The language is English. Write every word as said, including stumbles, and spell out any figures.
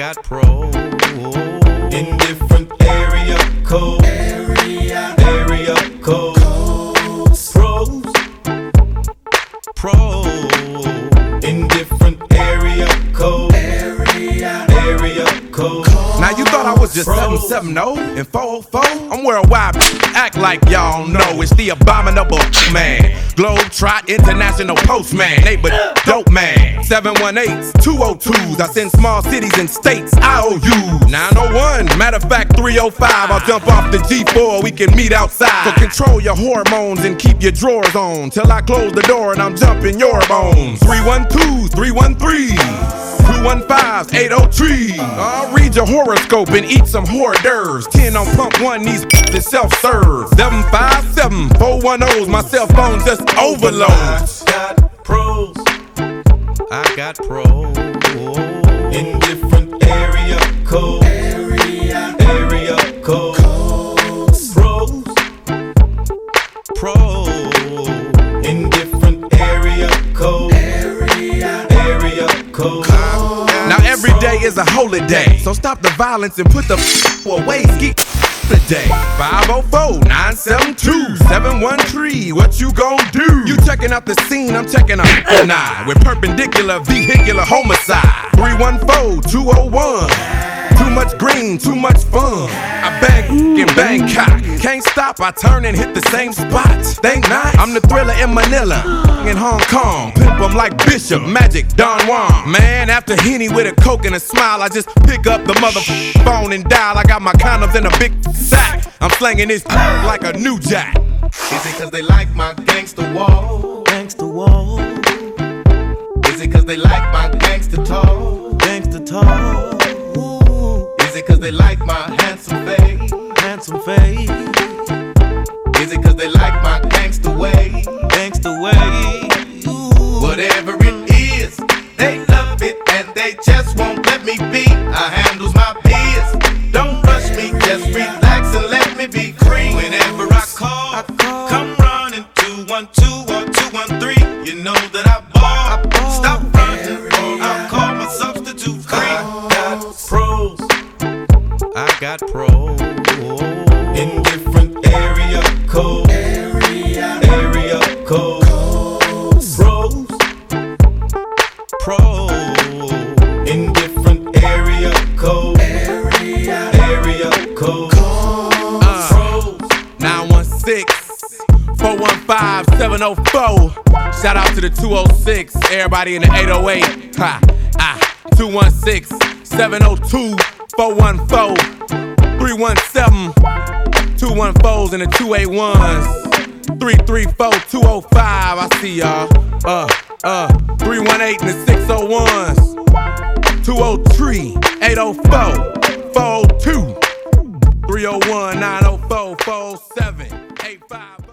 got pros in different area codes. Area, area codes. codes. Pros, pros in different area codes. Area, area codes. Now you thought I was just seven seven oh and four oh four? I'm worldwide, act like y'all know. It's the abominable man, Globetrot International Postman, neighbor dope man. seven one eights, two oh twos, I send small cities and states I O U. nine oh one, matter of fact three oh five, I'll jump off the G four, we can meet outside. So control your hormones and keep your drawers on till I close the door and I'm jumping your bones. three one twos, three one threes, two one fives, eight oh three. I'll read your horoscope and eat some hors d'oeuvres. ten on pump one, these is self-serve. seven five seven, four one ohs, my cell phone just overloads. I got pros, I got pros in different area codes. Area, area codes. codes. Pros, pros in different area codes. Area, area codes. Now every day is a holiday, so stop the violence and put the f away. Ski today. five oh four, nine seven two, seven one three, what you gon' do? You checking out the scene, I'm checking out an eye with perpendicular vehicular homicide. three one four, two oh one. Too much green, too much fun. I bang in Bangkok. Can't stop, I turn and hit the same spot. Think not, I'm the thriller in Manila, in Hong Kong. Pimp 'em like Bishop, Magic, Don Juan. Man, after Henny with a coke and a smile, I just pick up the mother phone and dial. I got my condoms in a big sack. I'm slanging this like a new jack. Is it cause they like my gangster wall? Gangsta wall, Is it cause they like my gangster talk? gangsta talk, Is it cause they like my handsome face? handsome face, Is it cause they like my gangster way? gangsta way. Whatever it is, they love it and they just won't let me be. I handles my biz. Don't rush me, just relax and let me be free. Whenever I call, I call. come running two one two or two one three. You know that I ball. ball. Stop running or I'll call my substitute free. I got pros I got pros in different area codes. Area, Area codes. codes. Pros pros in different area codes. Area, Area codes. uh, Pros nine one six, four one five, seven oh four. Shout out to the two oh six, everybody in the eight oh eight. Ha, ah, two one six, seven oh two, four one four, three one seven, two one fours and the two eighty-ones. three three four, two oh five, I see y'all. Uh, uh, three one eight and the six oh ones. two oh three, eight oh four, four oh two, three oh one, nine oh four, four oh seven, eight five.